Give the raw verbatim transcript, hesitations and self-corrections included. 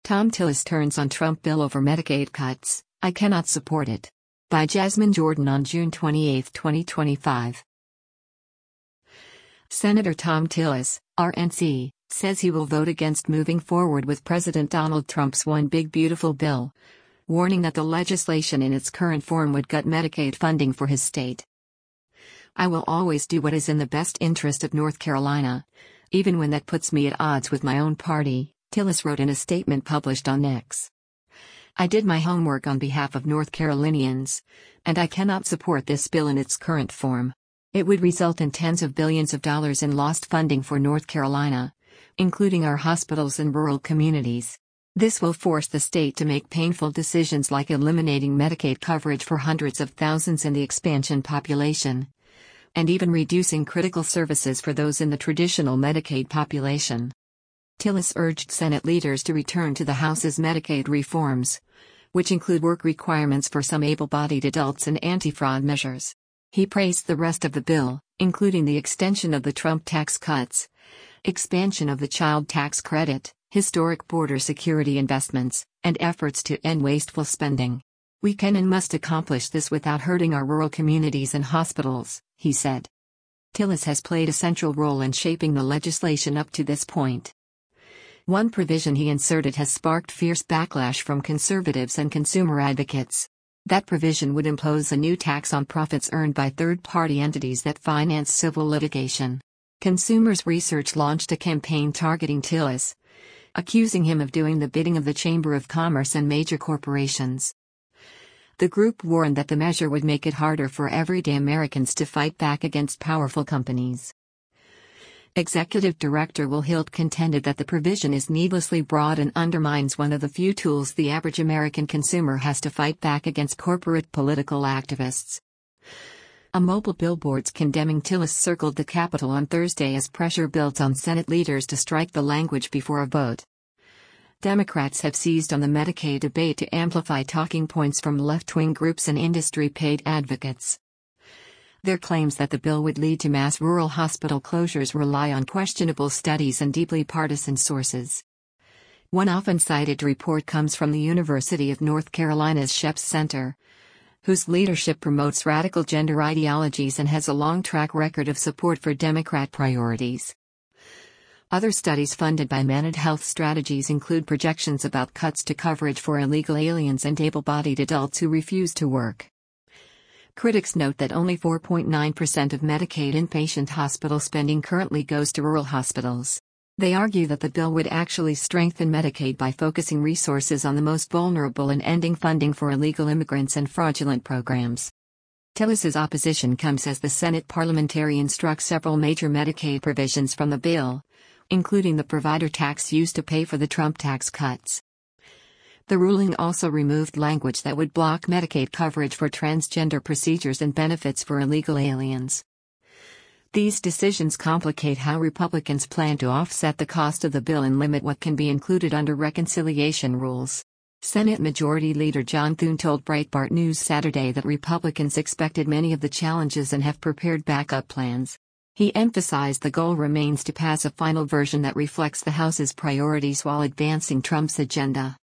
Thom Tillis turns on Trump bill over Medicaid cuts, I cannot support it. By Jasmine Jordan on June twenty-eighth, twenty twenty-five. Senator Thom Tillis, R N C, says he will vote against moving forward with President Donald Trump's One Big Beautiful Bill, warning that the legislation in its current form would gut Medicaid funding for his state. I will always do what is in the best interest of North Carolina, even when that puts me at odds with my own party, Tillis wrote in a statement published on X. I did my homework on behalf of North Carolinians, and I cannot support this bill in its current form. It would result in tens of billions of dollars in lost funding for North Carolina, including our hospitals and rural communities. This will force the state to make painful decisions like eliminating Medicaid coverage for hundreds of thousands in the expansion population, and even reducing critical services for those in the traditional Medicaid population. Tillis urged Senate leaders to return to the House's Medicaid reforms, which include work requirements for some able-bodied adults and anti-fraud measures. He praised the rest of the bill, including the extension of the Trump tax cuts, expansion of the child tax credit, historic border security investments, and efforts to end wasteful spending. We can and must accomplish this without hurting our rural communities and hospitals, he said. Tillis has played a central role in shaping the legislation up to this point. One provision he inserted has sparked fierce backlash from conservatives and consumer advocates. That provision would impose a new tax on profits earned by third-party entities that finance civil litigation. Consumers Research launched a campaign targeting Tillis, accusing him of doing the bidding of the Chamber of Commerce and major corporations. The group warned that the measure would make it harder for everyday Americans to fight back against powerful companies. Executive Director Will Hilt contended that the provision is needlessly broad and undermines one of the few tools the average American consumer has to fight back against corporate political activists. A mobile billboards condemning Tillis circled the Capitol on Thursday as pressure built on Senate leaders to strike the language before a vote. Democrats have seized on the Medicaid debate to amplify talking points from left-wing groups and industry-paid advocates. Their claims that the bill would lead to mass rural hospital closures rely on questionable studies and deeply partisan sources. One often cited report comes from the University of North Carolina's Sheps Center, whose leadership promotes radical gender ideologies and has a long track record of support for Democrat priorities. Other studies funded by Managed Health Strategies include projections about cuts to coverage for illegal aliens and able-bodied adults who refuse to work. Critics note that only four point nine percent of Medicaid inpatient hospital spending currently goes to rural hospitals. They argue that the bill would actually strengthen Medicaid by focusing resources on the most vulnerable and ending funding for illegal immigrants and fraudulent programs. Tillis's opposition comes as the Senate parliamentarian struck several major Medicaid provisions from the bill, including the provider tax used to pay for the Trump tax cuts. The ruling also removed language that would block Medicaid coverage for transgender procedures and benefits for illegal aliens. These decisions complicate how Republicans plan to offset the cost of the bill and limit what can be included under reconciliation rules. Senate Majority Leader John Thune told Breitbart News Saturday that Republicans expected many of the challenges and have prepared backup plans. He emphasized the goal remains to pass a final version that reflects the House's priorities while advancing Trump's agenda.